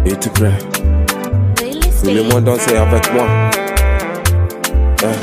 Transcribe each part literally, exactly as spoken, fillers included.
Et tu prêt? Tous les mois danser avec moi. Yeah.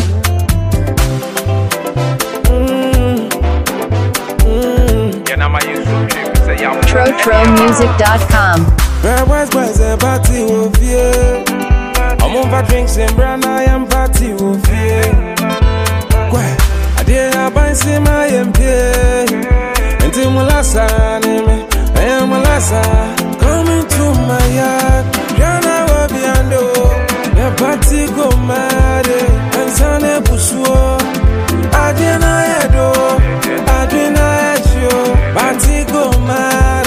Tro Tro Music dot com. Where was was a party with you? I'm over drinks and brand I am party with you. Why? I did a bunch in my M P. Until Molassa, I am Molassa. Coming to my yard. Jana will be under. The party go mad. And Sunday Bushwo. I didn't know. I didn't know. Party go mad.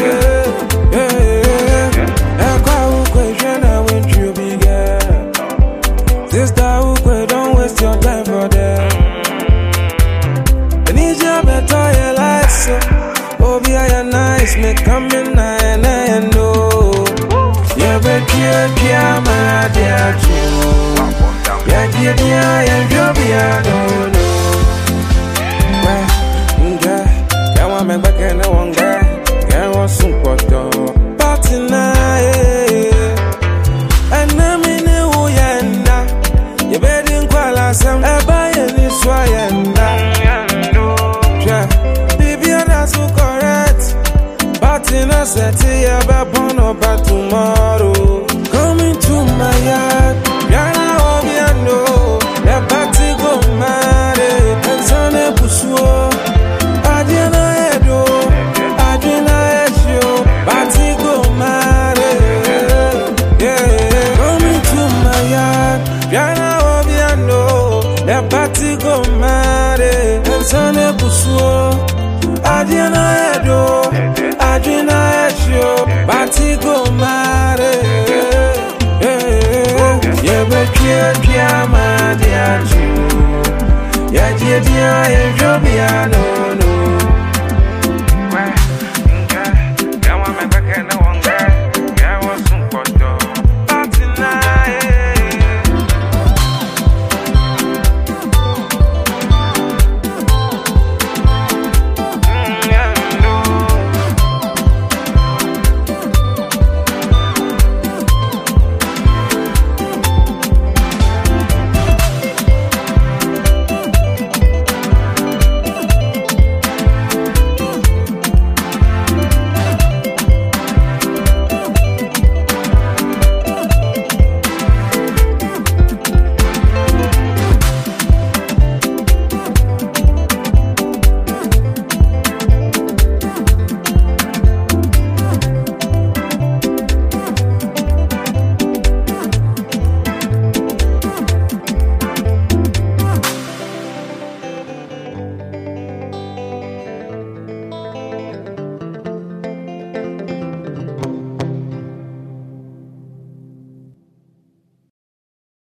Sister, who don't waste your time for them. I need you better, you like so. Oh, be I nice, make come in nine and no. Yeah, but yeah, yeah, my dear, true. Yeah, yeah, yeah, yeah, you'll be a no, no. Well, girl, can't want me back and I won't get. Can't want some photo. Party night. And I'm in the Uyenda. You better call us some. I buy any swayenda. Baby, that's so correct. But in a city, I'm up on about tomorrow. Coming to my yard.